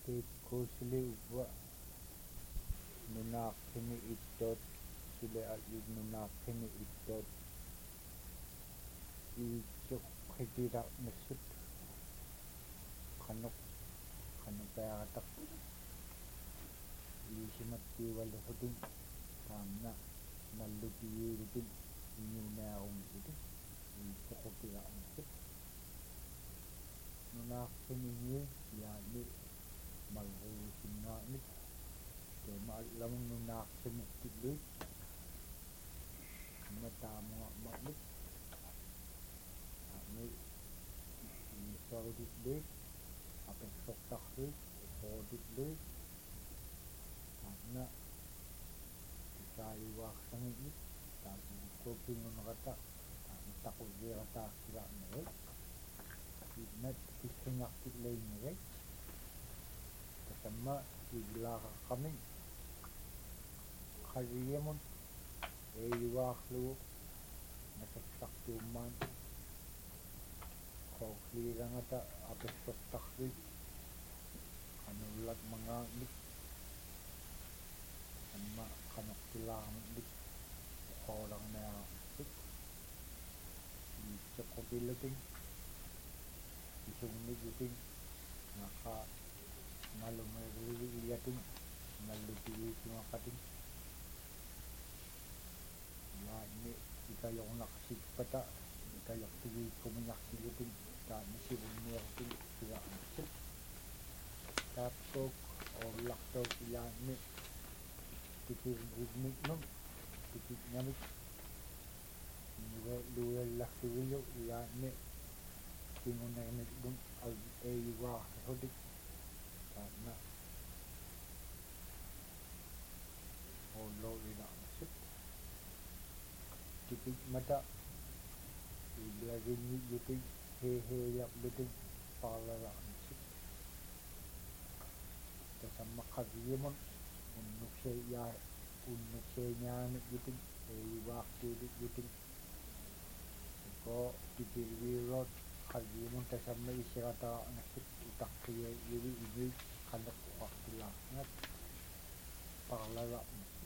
kusli uwa nunaaqsimi ittot sule nunaaqsimi ittot iitsuk qipilaqnassut qanupearataq iisimattiuvalusutin taanna nallutigiilutin innuunaarumilutin iitsoqupilaqnassut nunaaqsimiñi yaani malruusinnaarnik teemaallamung nunaaqsimuqtilluit mataamuarmarnik yaani iissorutitluit apessortarluit uqootitluit taanna tisaayuaarsanginik taasuukkuukingunерата taanna taquvviirataassilaarnerut nat kissingartillainnigak tasamma iglaaqaqqamin qagiamun eeyuaarlugu nasassartuummaan qoorliilangata apessortarluit qanullak mangaarnik amma qanortilaaramik uqoolarniararsut iitseqqupillatin isungnigitin naqa nalumerlugu iyatin nallutigiisimaqatin yaani ikajornaqsippata ikajortigiikkumiñarsilutin taanna sivunniarutin sigaarnassut taappuuk orlartuuk yaani tikirgugniknum tikitnamik luuellartugilu yaani kingunerniknum eeyuaarsutik taanna olloilarnassut tikitmata illaginnilutin heeheeyarlutin parlalarnassut tasamma qagiamun unnukseeñaaniklutin eeyuaartuuliklutin ko tikirviiruat qagiamun tasamma issirataraarnassut utaqqiyayugi inuit qaneqquqartilaarngat parlalarnassut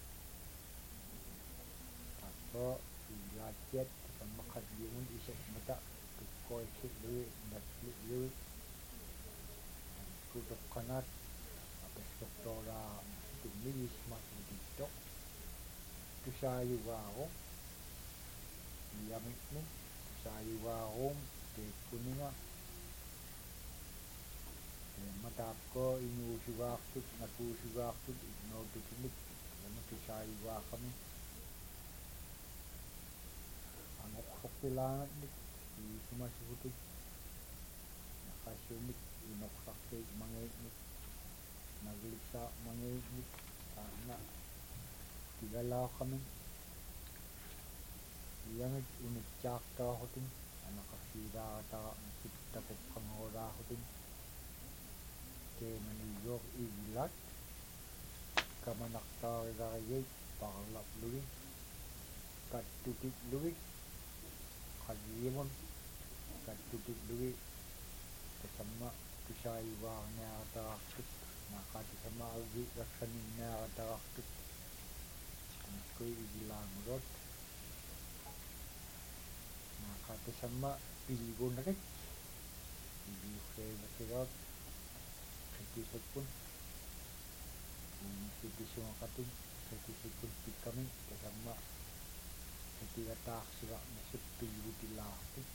taappo illaatiat tasamma qagiamun isekmata tukkoissutlugi natlu'lugi kutoqqanaat apessortoolaarnassut ummigismarlutittoq tusaayugaaru iyamitnum tusaayugaaruum teekkuninga teemmataapko inuusugaartut nakuusugaartut innootutinik yama tusaayugaaqami anoqsortilaangatnik iisimasugutik naqassumik inoqsartuit mangiitnik nagliksaaq taanna tigalaaqamin iyamik unitsaartaarutin anaqassiilaarataraarnassut tapeqqangerulaarutin teemaniyuor igilaat kamanartaarilarigiit parlaplugi kattutitlugi qagiamun kattutitlugi tasamma tusaayugaarniarataraartut naaqaatasamma argiiqaksaninnaarataraartut anakku igilaangulut naaqaatasamma pilgunerik igiusseenakigaat qitisakkun qitisuaqatin qitisikkun pikkamin tasamma qitigataarsigarnassut pilgutilaartut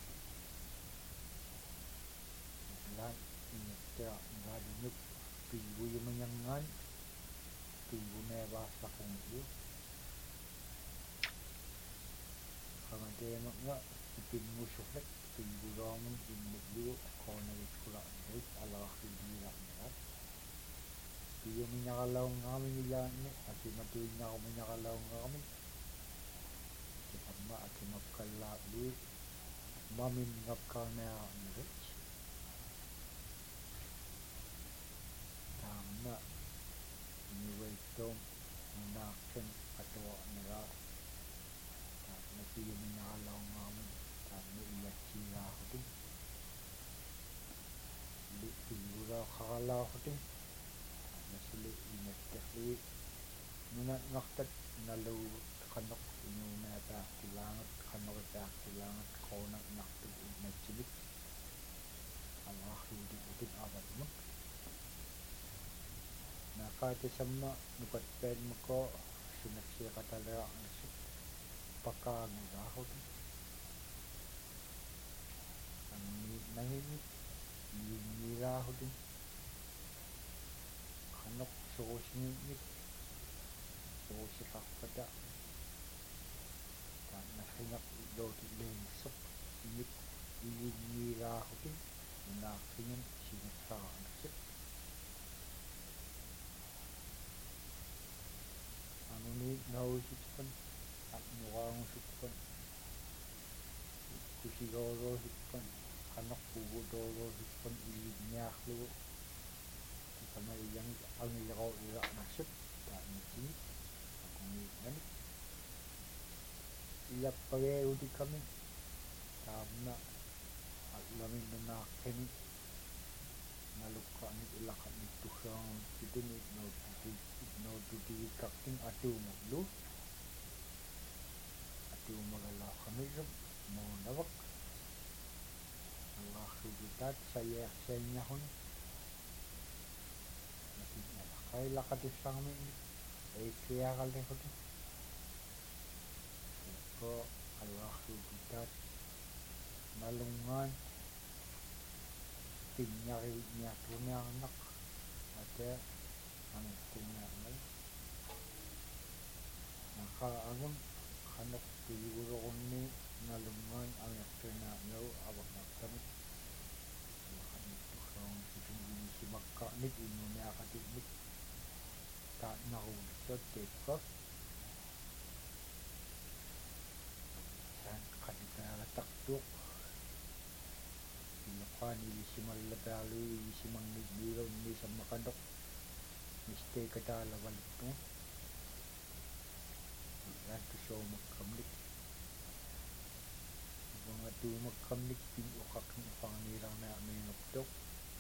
laan ingattera ngaadinuk pilguyimanyangaan pilguneevaassaqungiu qamateemaqnga ipinngussuqlek pilguloomun innullugu qoonagikkulaqnerit alararrigiilaqnerat piyumiñaqalaungaami ilaanni akimatuiñaqumuñaqalaungaami tasamma akimakkallaaqluit maminngakkarnearaqnerit taanna niuaittoom nunaaqsan atuarneraa taanna piyumiñaqalaungaami taanna illatsiigaarutin pilgulaqaralaarutin suli inetterli nuna naqtat nalu qannoq inuna taaqtilaangat qannoq taaqtilaangat qoona naqtu natchibit allarluudi utin avatmut naqaatisamma nukatpaanmako sunaksiiqatalearnissut pakkaangulaarut anni nangimit iingiilaarutin qannoq surusingiit surusiqarpata taannarringaq illooti leengissaq iit iingiilaarutin unaarringam sinaksaarnassut anuni nausitpan atnuraangusutpan kusigoorusutpan qannoq pugudoorusutpan iinniarlugu tamayang angileroirarnassut taannatsigit aqungiinnani iappageerutikami taamna allaminnunaarqini nalukkaanit ilaqanit tusaangutitini nootutigikkaqtin atuumullu atuumagalaaqamirum moonavaq аллаарсуутаат саяарсааннахуни nakilaqatussarmiinni eikkiarallerути ko аллаарсуутаат налунгаан пинняривиниартуниарнақ ата ангиттуниарнал нахаагун ханеқ пигулерунни налунгаан ангиттуниарнау авақнартами simakkaanit inuniaqatinnik taannaruulissuttiikko saan qatitaagataqtuuq iloqaani ilisimallapaarlui ilisimangigiilunni sammaqanoq misteikataalavalittuun illaattusoomakkamlik ivangatuumakkamlik pin uqaqni uqarniilarnaamiingertuq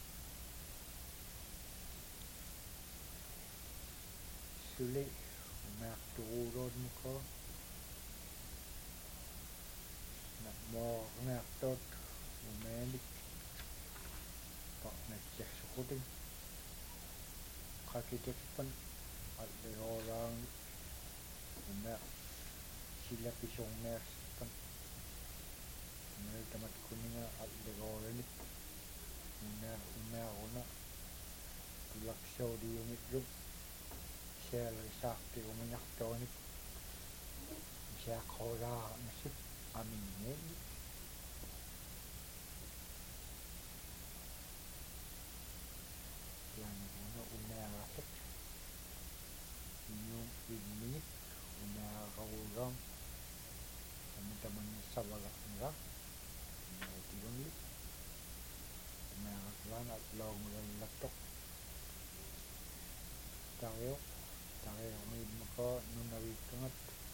suli umaarturuuloormuko moorneartoot umaanik parnatsersuqutin qakitekpan allegoraang umaa silapisornearsippan umaatamatkuninga allegoranit umaaruna tulaqsoodiumillup sialrisaartiguminartoonit siaqoolaarnassut aminneeni sianuna unaarasat inuum ilmingit unaararuulaam amitamannassavalarnera unaatigunli unaaraslaan atlaungulallaktoq tarioq tariormiimmako nunaviikkangat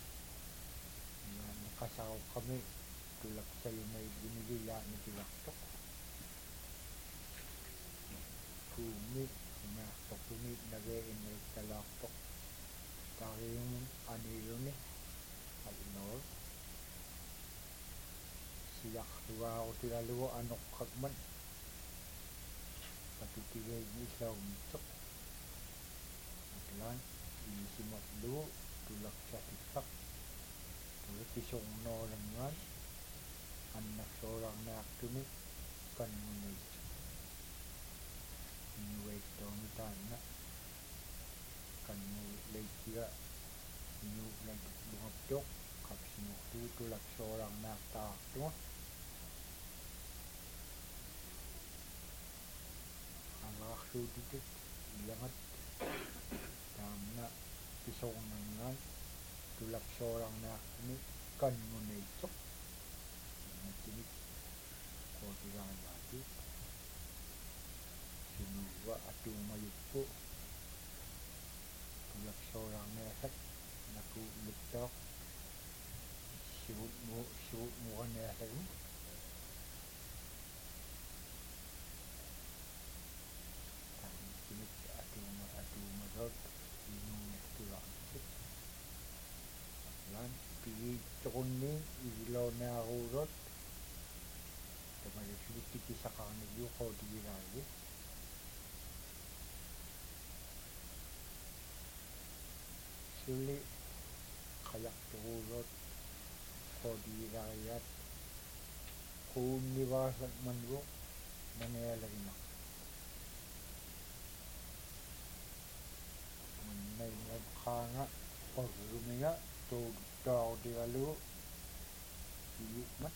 qasaruqqami tullaksayumaigginigi yaanikilartoq kuumi umaartoqumi nagee innerikkalaartoq tariumun aniiluni alnoor siarluaarutigalugu anoqqakman patutigeigni islaumitsoq atlaan ilisimallugu tullaksatikkaq tulikisornoolangaan annaksoorarnaartumi kannunit inueittooni taanna kannu leikkiga inuulanlungaptoq qapsinortuu tulaksoorarnaartaartuga алаарсуутитут илагат таамна писорнангаан тулаксооларнаартини каннунеитсоқ натиник коотигаангаати синува атуумаюппу тулаксооларнаасак наку луттаақ сивутмуранаасагу Tukunni Ilonarurot Tamalifilipiti sa Yuko Diragi Suli Kayak Tururot Kodirayat Kuniwasan Manro Nangyayalagima May nagkanga Pagruminga Tugtaw Diralu Iyukmat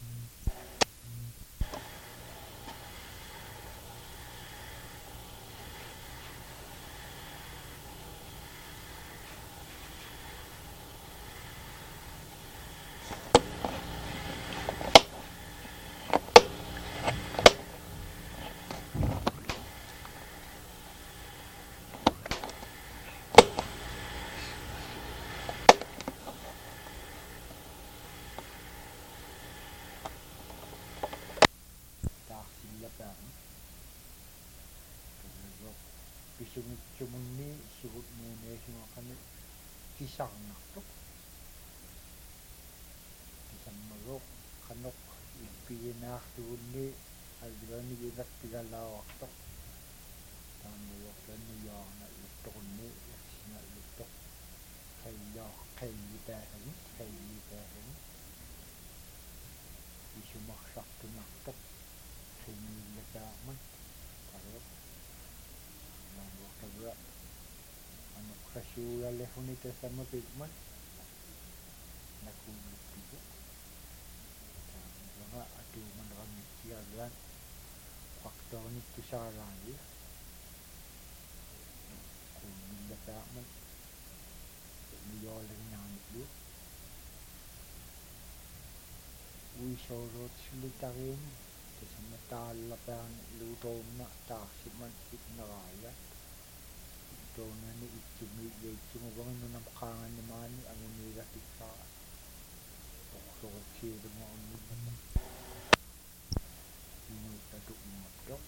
Pisungit-sumunni suhut mune semua kami kisang naktok kisang marok kanok ipinak tuhunni algani ginak pigalawak tok tamuyok dan niyang na lutokunni yaksina lutok kayi isumaksak tunaktok kinilakaman tarok Kagura ano kasura lehunita sama pigman nakulog pigo mga atu manrami siyagan faktor nito sa rali kung nilataman niyolang nanitlo uisorot silitarin sa matalapan luto na taksiman itnaraya Dona ni itumubangan mo ng makangan naman ang unira tika sokok siro mo ang mga inutadok mga dok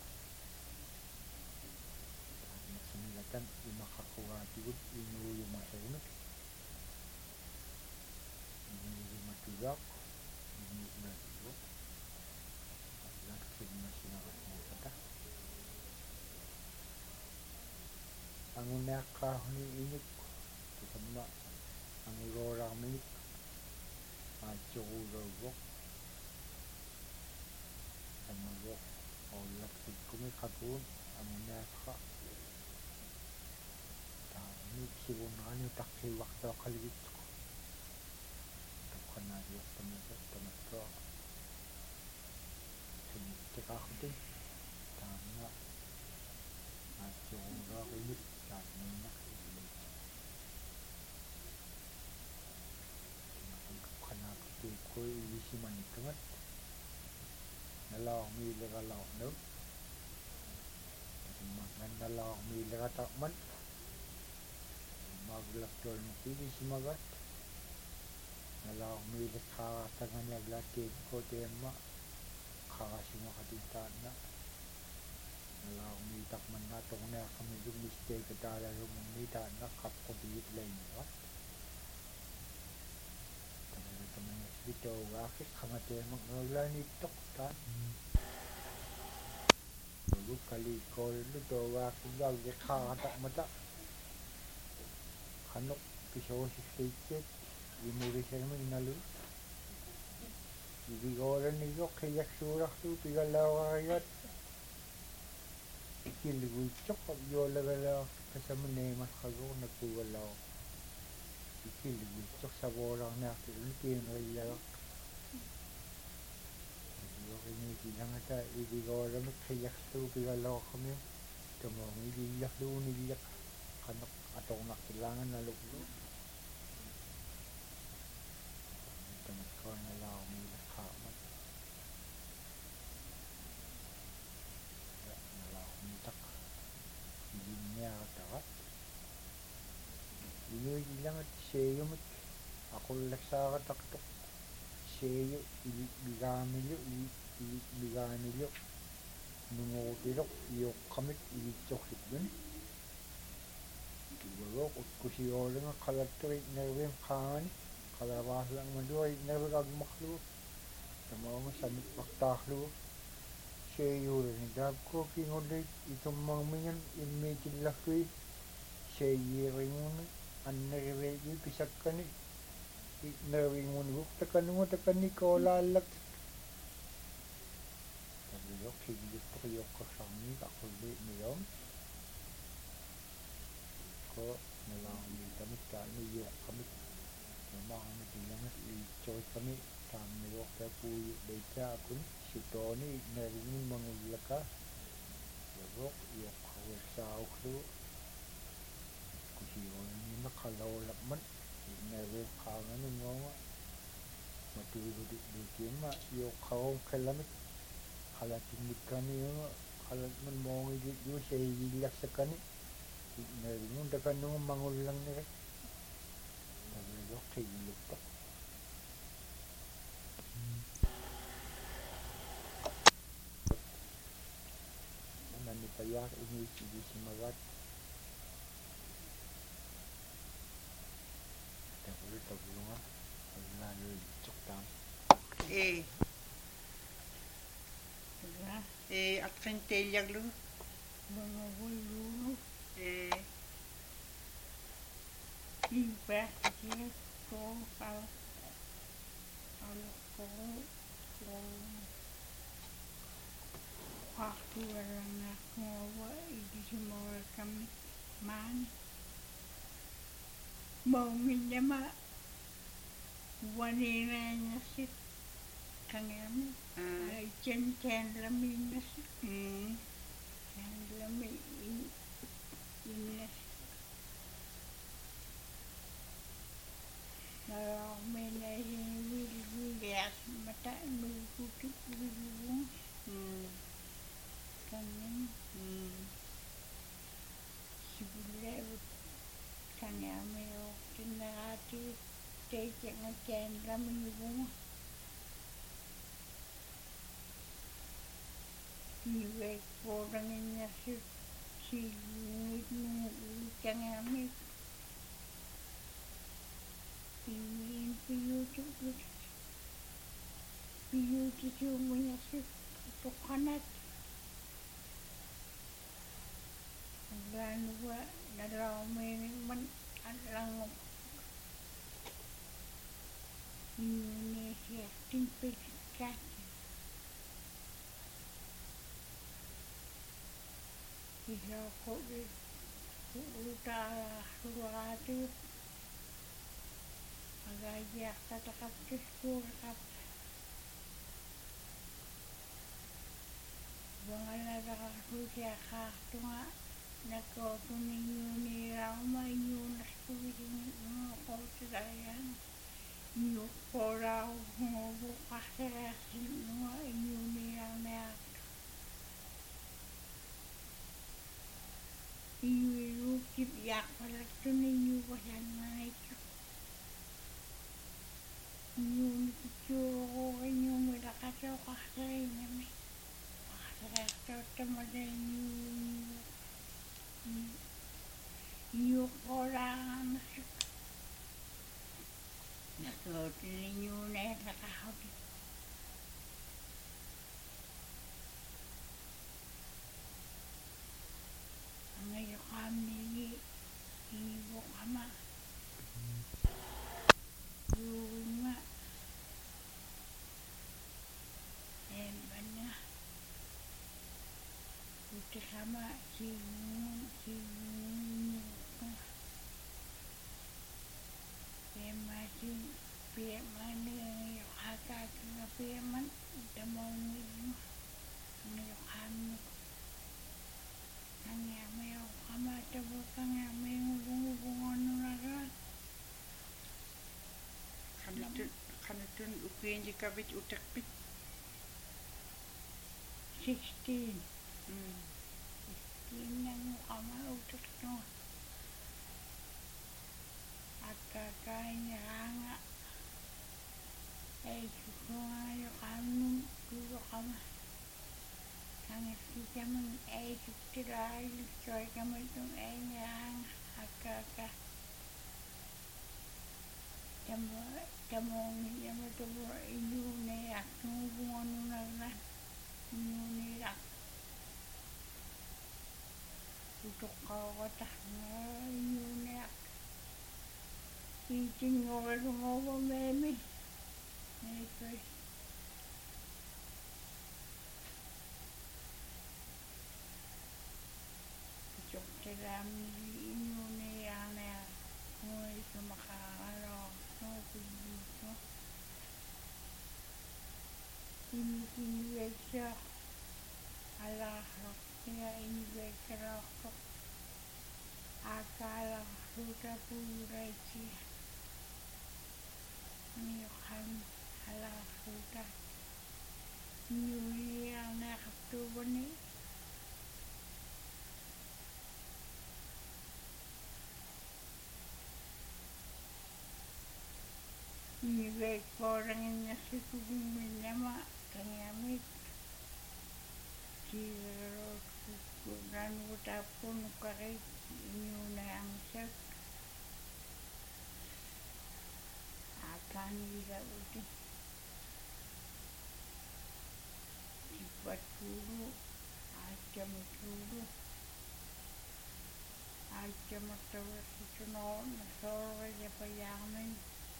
nasamilatan imakakawatiwid inuyo masayunod inuyo matulak inuyo matulak at laksig na sinakas mo kata ang unakahon ni inik kasama ang iroramik at tsukurabok ang magok o laksig kumikapun ang unaka tamik sibunaan yung takiwak sa kaligit ko takanadiyok tamatro sinigtik ako din tama at tsukurabok Nina kanapit ko isiman ikamat nalaw miliga law no nalaw miliga takman maglaktor ng pili simagat nalaw miliga kakatangan niya glatin ko tema kakasimakatitaan na nalaw militakman na itong na kami lumiste katala lumumita na kapkabiyit lain nila talaga kami ito wakit kamate magngaglan itok tan bago kalikol ito wakit lagi kakatak mata kanok pisosis kaitit imuri siya naman inalu ibigoran nito kayak surak tu pigalawayat ikiliguitok abiyolagala kasama nemas kago nagpuwalaw ikiliguitok sa borang natin kinrayalak kinisilang ata ibigoran kayak tu pigalaw kami tamang ibilak doon ibilak kanok atong nakilangan na luklo tamang ko nalaw milak kaman nalaw mitak ilinya katakat ilang at seyo mat ako laksa kataktok seyo bigamilyo nungotilok iyok kamit ilitok yun Ibarok at kusiyola nga kalatrit na rin kani kalawas lang manduay narag maklu tamo sanit maktahlu seyo ni dab ko kingolit itong mga minyan imagine lakwi seyering mo anneregi pisak kani nering mo ni takan ni ko lalak tabi yok higit ko yok kasami ako li niyom ko nalang kami kami yok kami memang kami bilang coy kami kami yok puyu beca aku sutoni nering mangulaka yok yok kawal sa uklu kusiyon ni nakalawlak man nering kangan mo matulog di kima yok kaw kalamit halatin kani halat man mo ngi yu say yilak sa kani nering dakan no mangulang ni tabi yok kayilip pa nani payak ini di simagat tabi nga lalu cuktam Adventeliaglu Mga wulu, iba, ko, al ko, waktu orang nak ngawa, ini semua kami man, mau minjama, wanita nasi, kami, jen lami nasi, lami ini kalau menaiki wilayah mata menutup wilayah kami sebelah kami ambil generasi jangan jangan menyebut Iwek orang ini si jangan ambil ini piyu cuma si pokanat dan dua dalam man alang Indonesia tingkat bisa kok udah suatu agak kata-kata kesur Bangal ada sucia tunga nako tuninyo ni rama inyo naspuwing ko tirayan inyo porao ngobo kaserasin nga inyo ni rama inyo kip yak palak tuninyo wasan nga ito inyo nikitsuro inyo milakasaw kaserasin namin Iyo orang nakot ninyo na nakahod ngayon kami iwo kama yung bana Uti sama si masih piaman yung hakat nga piaman damang yung kami nangyami yung kamatabo kanyami yung hubungan nulaga kanutun ukiin di kabit utakpit 16 Inang kama utak no Agkakanya nga ay susunga yung kanong duro kama Kangit kita man ay sutiray Soy kama itong ay nga agkaka Tamongi yamatoro inyune akungungona inyune ak utokawata inyune ak itingorungovo memi neipes Jokteramili inyune ane ngoi sumakalo no inivesa alahro ya inivesa lahro akala suta puraisi niyokan ala suta nyuri ane kaptubani inivesa korangin nasikumin nama kanyamit Kiro kukuran utapun ukarit inyune amsak akan ira uti dipatulu ajam atawar susunon nasoro yapayamin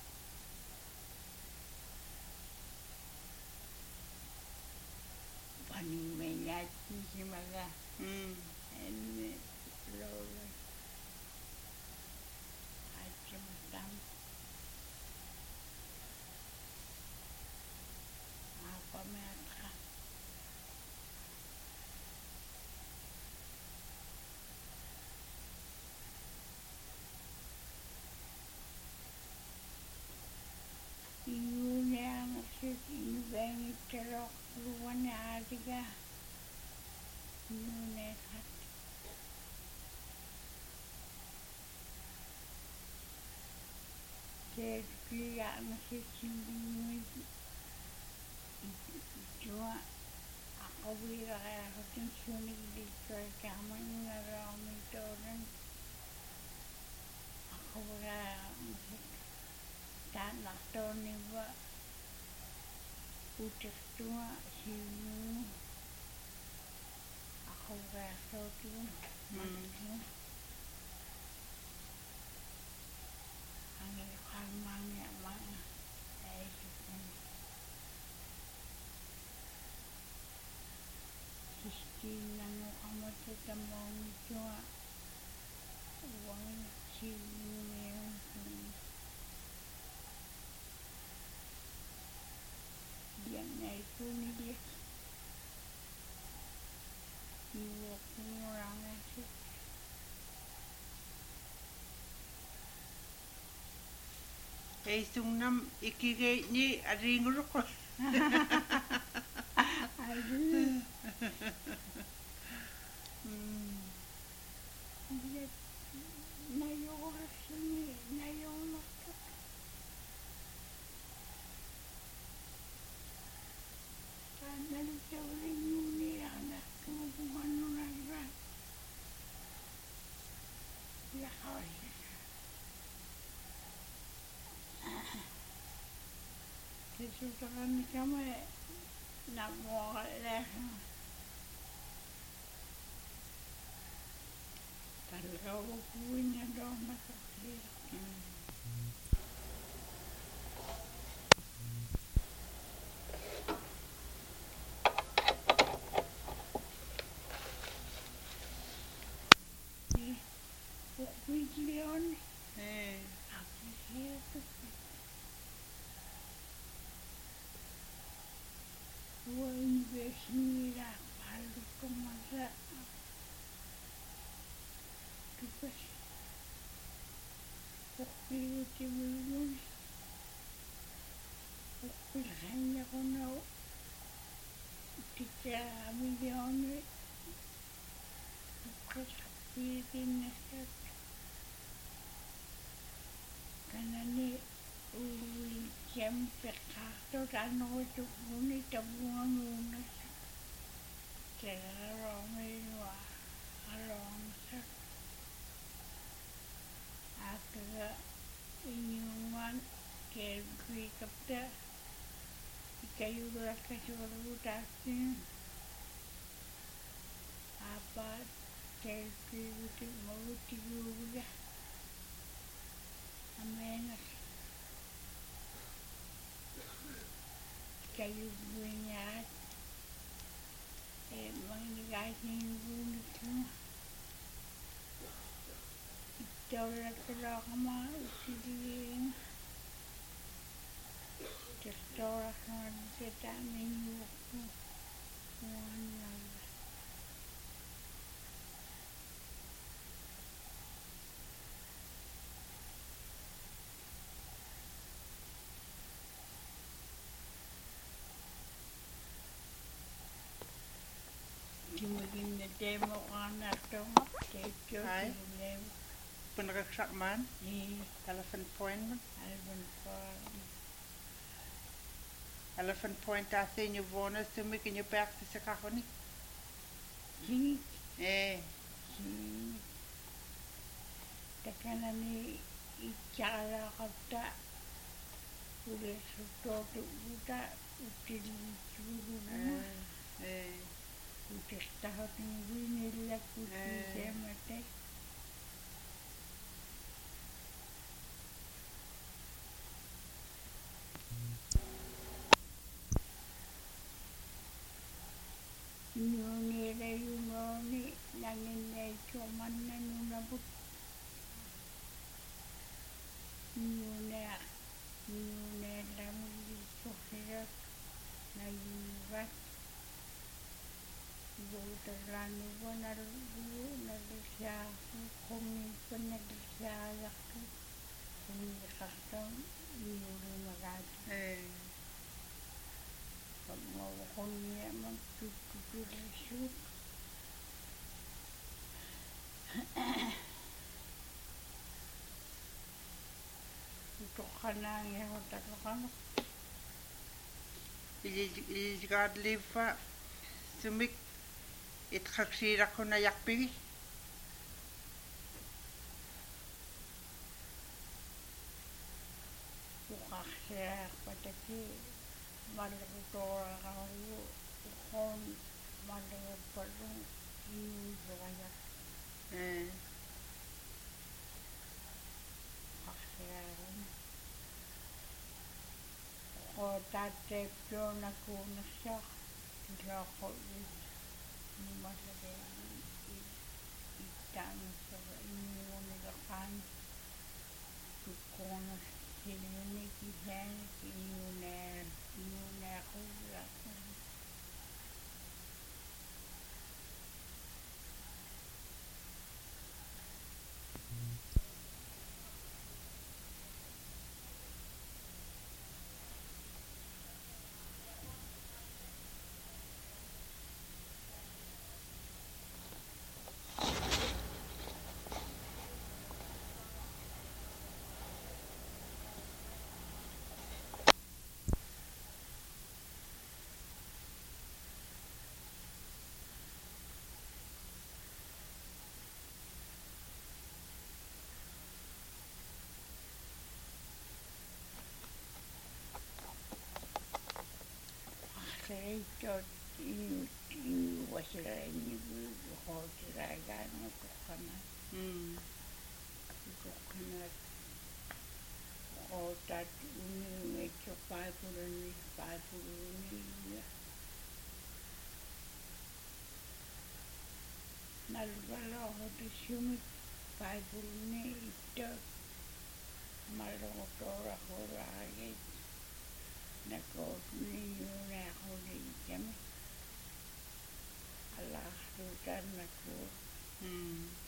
paning menyati simaga ene lolo ajam tam apa mereka inyune angsik inyubengit terok luan adiga inyune kat Terki angsik simbingi cuma aku bilang aku sunik di kamar ngarami orang aku bilang tanah toni ba udah tua sini aku bilang tuh mati angin kalmangnya mana Sistina no kamu tetap cuma uang sini yang itu nih dia dua orang sih Sungnam ikige ni aringuruk aduh dia nayor sini nayor karena dia ini anak hubungan orang ya kali kesusahan kami nak mau leh kalau punya dong nak Milion aku siapa uang besmira palu kemana tugas waktu itu belum waktu hanya kono 3 milion tugas Pilipinas karena ni jam pekato dan itu ini tabungan lunas terong itu along agak inyuman Kel kui kapta. Ikayuda kasuruta sin. Apa kel kui uti mauti yuda. Amenas. Ikayuda mangigasin buntu. Itola kama utilin. Testora kan seta menu wana. Kimagin na demo kana tong techo Hai. kim Penreksak man, ni Elephant Point man. alban pa Elephant Point ate nyo vona sumik nyo perk sa kakoni. sini Eh, takana ni icara kata udah suto tu udah util churu udah tahap ini lah util semate Nyone la yunone nangin na choman na nunabut nyone la muli sohirat na yurat Buta lanu na lu na desya kumi pa na desya lakto kumi kakang yuri magati pag mawakon niya magtututulisut utok ka na nga tatlo ka na Iligad liva sumik itkaksira ko na yakpigi. ukaksia pataki malagutora kayu ukon malaguparong iuwayak kaksia ko tatepyo na kunasya lako malagay itang sa inyo nilakan tukonas Siluni kisan inuna ako lakan. Akseito inuwasila inuwasila gano tukana. Tukana ko tat medyo paipuluni nalbala ko tisumit paipuluni ito malungotora ko lagi nako niyo na ako din kami Allah tutan nako